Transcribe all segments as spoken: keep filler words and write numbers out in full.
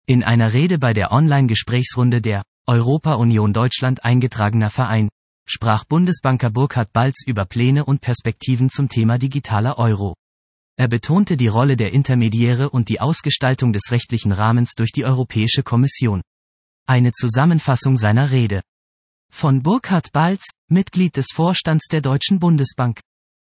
In einer Rede bei der Online-Gesprächsrunde der Europa-Union Deutschland eingetragener Verein sprach Bundesbanker Burkhard Balz über Pläne und Perspektiven zum Thema digitaler Euro. Er betonte die Rolle der Intermediäre und die Ausgestaltung des rechtlichen Rahmens durch die Europäische Kommission. Eine Zusammenfassung seiner Rede. Von Burkhard Balz, Mitglied des Vorstands der Deutschen Bundesbank.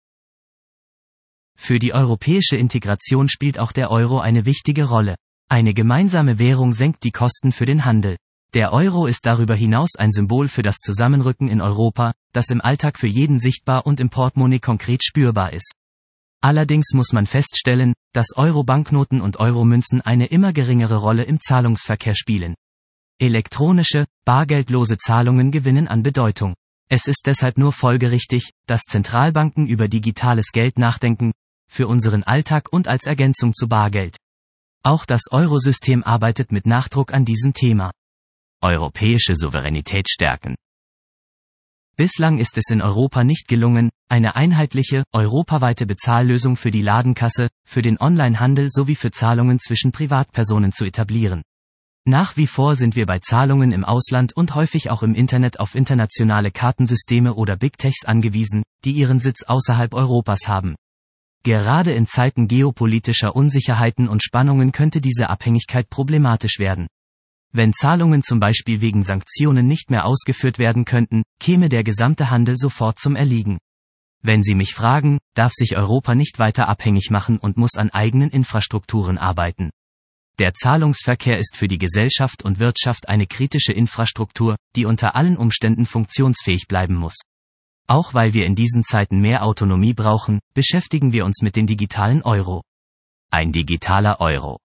Für die europäische Integration spielt auch der Euro eine wichtige Rolle. Eine gemeinsame Währung senkt die Kosten für den Handel. Der Euro ist darüber hinaus ein Symbol für das Zusammenrücken in Europa, das im Alltag für jeden sichtbar und im Portemonnaie konkret spürbar ist. Allerdings muss man feststellen, dass Euro-Banknoten und Euro-Münzen eine immer geringere Rolle im Zahlungsverkehr spielen. Elektronische, bargeldlose Zahlungen gewinnen an Bedeutung. Es ist deshalb nur folgerichtig, dass Zentralbanken über digitales Geld nachdenken, für unseren Alltag und als Ergänzung zu Bargeld. Auch das Eurosystem arbeitet mit Nachdruck an diesem Thema. Europäische Souveränität stärken. Bislang ist es in Europa nicht gelungen, eine einheitliche, europaweite Bezahllösung für die Ladenkasse, für den Onlinehandel sowie für Zahlungen zwischen Privatpersonen zu etablieren. Nach wie vor sind wir bei Zahlungen im Ausland und häufig auch im Internet auf internationale Kartensysteme oder Big Techs angewiesen, die ihren Sitz außerhalb Europas haben. Gerade in Zeiten geopolitischer Unsicherheiten und Spannungen könnte diese Abhängigkeit problematisch werden. Wenn Zahlungen zum Beispiel wegen Sanktionen nicht mehr ausgeführt werden könnten, käme der gesamte Handel sofort zum Erliegen. Wenn Sie mich fragen, darf sich Europa nicht weiter abhängig machen und muss an eigenen Infrastrukturen arbeiten. Der Zahlungsverkehr ist für die Gesellschaft und Wirtschaft eine kritische Infrastruktur, die unter allen Umständen funktionsfähig bleiben muss. Auch weil wir in diesen Zeiten mehr Autonomie brauchen, beschäftigen wir uns mit dem digitalen Euro. Ein digitaler Euro.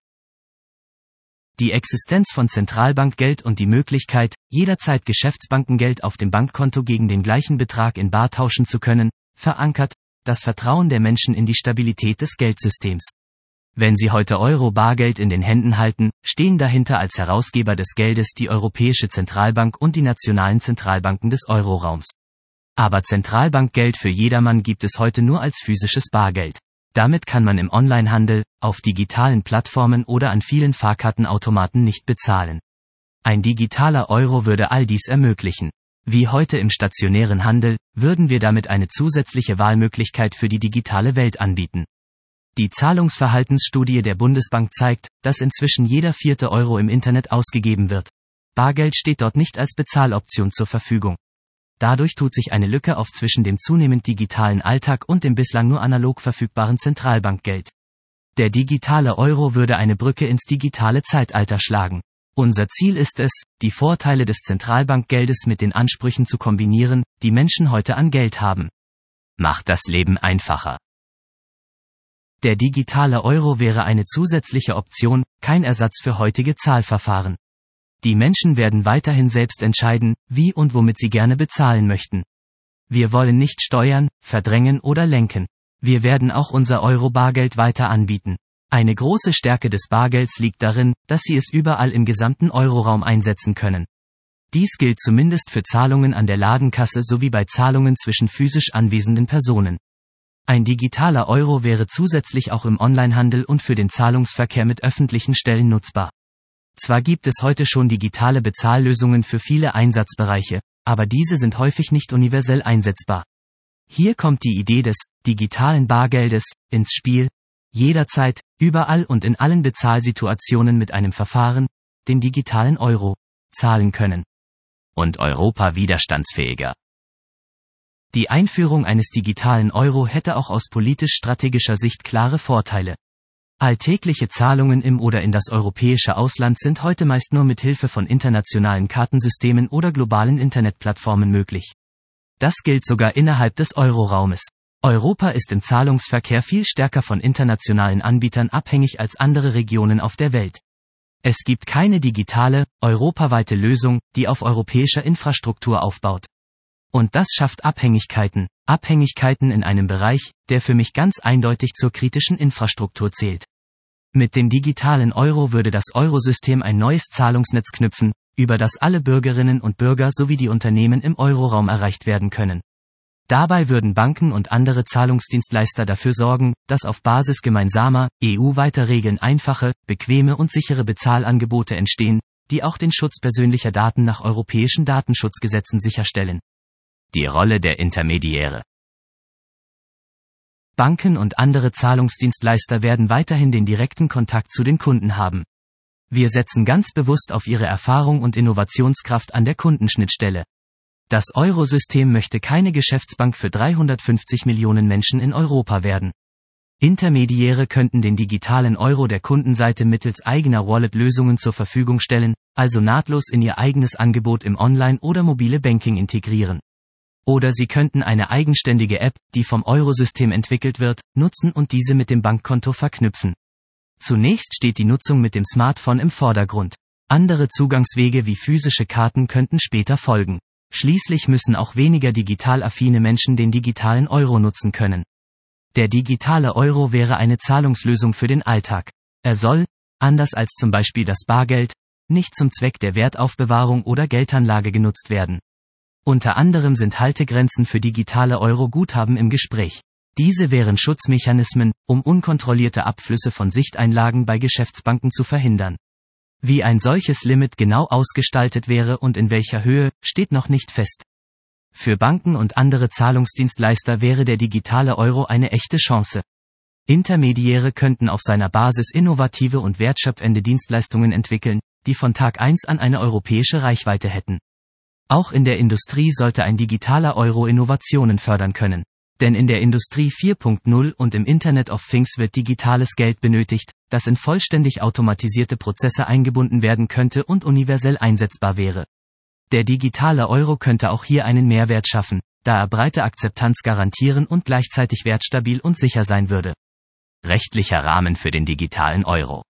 Die Existenz von Zentralbankgeld und die Möglichkeit, jederzeit Geschäftsbankengeld auf dem Bankkonto gegen den gleichen Betrag in Bar tauschen zu können, verankert das Vertrauen der Menschen in die Stabilität des Geldsystems. Wenn Sie heute Euro-Bargeld in den Händen halten, stehen dahinter als Herausgeber des Geldes die Europäische Zentralbank und die nationalen Zentralbanken des Euroraums. Aber Zentralbankgeld für jedermann gibt es heute nur als physisches Bargeld. Damit kann man im Onlinehandel, auf digitalen Plattformen oder an vielen Fahrkartenautomaten nicht bezahlen. Ein digitaler Euro würde all dies ermöglichen. Wie heute im stationären Handel, würden wir damit eine zusätzliche Wahlmöglichkeit für die digitale Welt anbieten. Die Zahlungsverhaltensstudie der Bundesbank zeigt, dass inzwischen jeder vierte Euro im Internet ausgegeben wird. Bargeld steht dort nicht als Bezahloption zur Verfügung. Dadurch tut sich eine Lücke auf zwischen dem zunehmend digitalen Alltag und dem bislang nur analog verfügbaren Zentralbankgeld. Der digitale Euro würde eine Brücke ins digitale Zeitalter schlagen. Unser Ziel ist es, die Vorteile des Zentralbankgeldes mit den Ansprüchen zu kombinieren, die Menschen heute an Geld haben. Macht das Leben einfacher. Der digitale Euro wäre eine zusätzliche Option, kein Ersatz für heutige Zahlverfahren. Die Menschen werden weiterhin selbst entscheiden, wie und womit sie gerne bezahlen möchten. Wir wollen nicht steuern, verdrängen oder lenken. Wir werden auch unser Euro-Bargeld weiter anbieten. Eine große Stärke des Bargelds liegt darin, dass Sie es überall im gesamten Euroraum einsetzen können. Dies gilt zumindest für Zahlungen an der Ladenkasse sowie bei Zahlungen zwischen physisch anwesenden Personen. Ein digitaler Euro wäre zusätzlich auch im Onlinehandel und für den Zahlungsverkehr mit öffentlichen Stellen nutzbar. Zwar gibt es heute schon digitale Bezahllösungen für viele Einsatzbereiche, aber diese sind häufig nicht universell einsetzbar. Hier kommt die Idee des digitalen Bargeldes ins Spiel, jederzeit, überall und in allen Bezahlsituationen mit einem Verfahren, den digitalen Euro, zahlen können. Und Europa widerstandsfähiger. Die Einführung eines digitalen Euro hätte auch aus politisch-strategischer Sicht klare Vorteile. Alltägliche Zahlungen im oder in das europäische Ausland sind heute meist nur mit Hilfe von internationalen Kartensystemen oder globalen Internetplattformen möglich. Das gilt sogar innerhalb des Euroraumes. Europa ist im Zahlungsverkehr viel stärker von internationalen Anbietern abhängig als andere Regionen auf der Welt. Es gibt keine digitale, europaweite Lösung, die auf europäischer Infrastruktur aufbaut. Und das schafft Abhängigkeiten, Abhängigkeiten in einem Bereich, der für mich ganz eindeutig zur kritischen Infrastruktur zählt. Mit dem digitalen Euro würde das Eurosystem ein neues Zahlungsnetz knüpfen, über das alle Bürgerinnen und Bürger sowie die Unternehmen im Euroraum erreicht werden können. Dabei würden Banken und andere Zahlungsdienstleister dafür sorgen, dass auf Basis gemeinsamer, E U-weiter Regeln einfache, bequeme und sichere Bezahlangebote entstehen, die auch den Schutz persönlicher Daten nach europäischen Datenschutzgesetzen sicherstellen. Die Rolle der Intermediäre. Banken und andere Zahlungsdienstleister werden weiterhin den direkten Kontakt zu den Kunden haben. Wir setzen ganz bewusst auf ihre Erfahrung und Innovationskraft an der Kundenschnittstelle. Das Eurosystem möchte keine Geschäftsbank für dreihundertfünfzig Millionen Menschen in Europa werden. Intermediäre könnten den digitalen Euro der Kundenseite mittels eigener Wallet-Lösungen zur Verfügung stellen, also nahtlos in ihr eigenes Angebot im Online- oder mobile Banking integrieren. Oder sie könnten eine eigenständige App, die vom Eurosystem entwickelt wird, nutzen und diese mit dem Bankkonto verknüpfen. Zunächst steht die Nutzung mit dem Smartphone im Vordergrund. Andere Zugangswege wie physische Karten könnten später folgen. Schließlich müssen auch weniger digital affine Menschen den digitalen Euro nutzen können. Der digitale Euro wäre eine Zahlungslösung für den Alltag. Er soll, anders als zum Beispiel das Bargeld, nicht zum Zweck der Wertaufbewahrung oder Geldanlage genutzt werden. Unter anderem sind Haltegrenzen für digitale Euro-Guthaben im Gespräch. Diese wären Schutzmechanismen, um unkontrollierte Abflüsse von Sichteinlagen bei Geschäftsbanken zu verhindern. Wie ein solches Limit genau ausgestaltet wäre und in welcher Höhe, steht noch nicht fest. Für Banken und andere Zahlungsdienstleister wäre der digitale Euro eine echte Chance. Intermediäre könnten auf seiner Basis innovative und wertschöpfende Dienstleistungen entwickeln, die von Tag eins an eine europäische Reichweite hätten. Auch in der Industrie sollte ein digitaler Euro Innovationen fördern können. Denn in der Industrie vier Punkt null und im Internet of Things wird digitales Geld benötigt, das in vollständig automatisierte Prozesse eingebunden werden könnte und universell einsetzbar wäre. Der digitale Euro könnte auch hier einen Mehrwert schaffen, da er breite Akzeptanz garantieren und gleichzeitig wertstabil und sicher sein würde. Rechtlicher Rahmen für den digitalen Euro.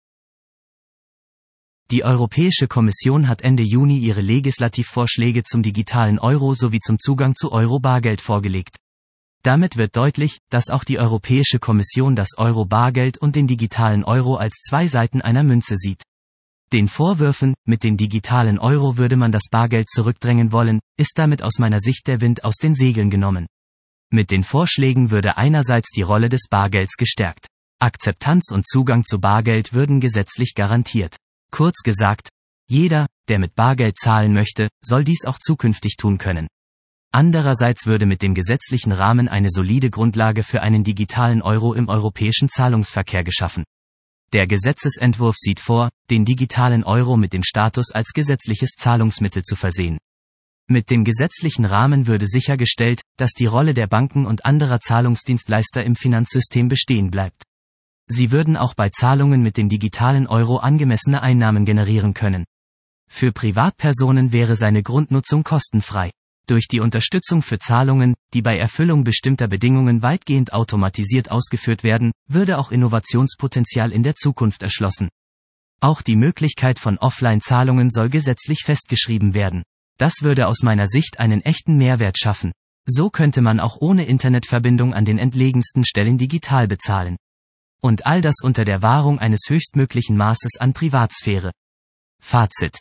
Die Europäische Kommission hat Ende Juni ihre Legislativvorschläge zum digitalen Euro sowie zum Zugang zu Euro-Bargeld vorgelegt. Damit wird deutlich, dass auch die Europäische Kommission das Euro-Bargeld und den digitalen Euro als zwei Seiten einer Münze sieht. Den Vorwürfen, mit dem digitalen Euro würde man das Bargeld zurückdrängen wollen, ist damit aus meiner Sicht der Wind aus den Segeln genommen. Mit den Vorschlägen würde einerseits die Rolle des Bargelds gestärkt. Akzeptanz und Zugang zu Bargeld würden gesetzlich garantiert. Kurz gesagt, jeder, der mit Bargeld zahlen möchte, soll dies auch zukünftig tun können. Andererseits würde mit dem gesetzlichen Rahmen eine solide Grundlage für einen digitalen Euro im europäischen Zahlungsverkehr geschaffen. Der Gesetzesentwurf sieht vor, den digitalen Euro mit dem Status als gesetzliches Zahlungsmittel zu versehen. Mit dem gesetzlichen Rahmen würde sichergestellt, dass die Rolle der Banken und anderer Zahlungsdienstleister im Finanzsystem bestehen bleibt. Sie würden auch bei Zahlungen mit dem digitalen Euro angemessene Einnahmen generieren können. Für Privatpersonen wäre seine Grundnutzung kostenfrei. Durch die Unterstützung für Zahlungen, die bei Erfüllung bestimmter Bedingungen weitgehend automatisiert ausgeführt werden, würde auch Innovationspotenzial in der Zukunft erschlossen. Auch die Möglichkeit von Offline-Zahlungen soll gesetzlich festgeschrieben werden. Das würde aus meiner Sicht einen echten Mehrwert schaffen. So könnte man auch ohne Internetverbindung an den entlegensten Stellen digital bezahlen. Und all das unter der Wahrung eines höchstmöglichen Maßes an Privatsphäre. Fazit.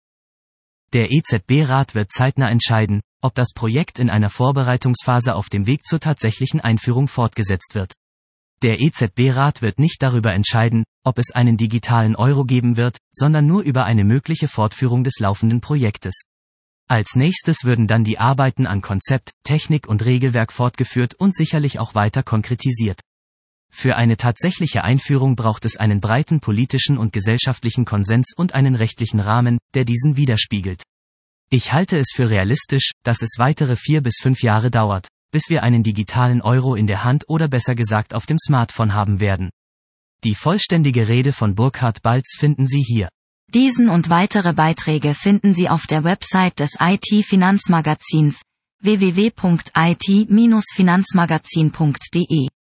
Der E Z B-Rat wird zeitnah entscheiden, ob das Projekt in einer Vorbereitungsphase auf dem Weg zur tatsächlichen Einführung fortgesetzt wird. Der E Z B-Rat wird nicht darüber entscheiden, ob es einen digitalen Euro geben wird, sondern nur über eine mögliche Fortführung des laufenden Projektes. Als nächstes würden dann die Arbeiten an Konzept, Technik und Regelwerk fortgeführt und sicherlich auch weiter konkretisiert. Für eine tatsächliche Einführung braucht es einen breiten politischen und gesellschaftlichen Konsens und einen rechtlichen Rahmen, der diesen widerspiegelt. Ich halte es für realistisch, dass es weitere vier bis fünf Jahre dauert, bis wir einen digitalen Euro in der Hand oder besser gesagt auf dem Smartphone haben werden. Die vollständige Rede von Burkhard Balz finden Sie hier. Diesen und weitere Beiträge finden Sie auf der Website des I T-Finanzmagazins w w w punkt i t Bindestrich finanzmagazin punkt d e.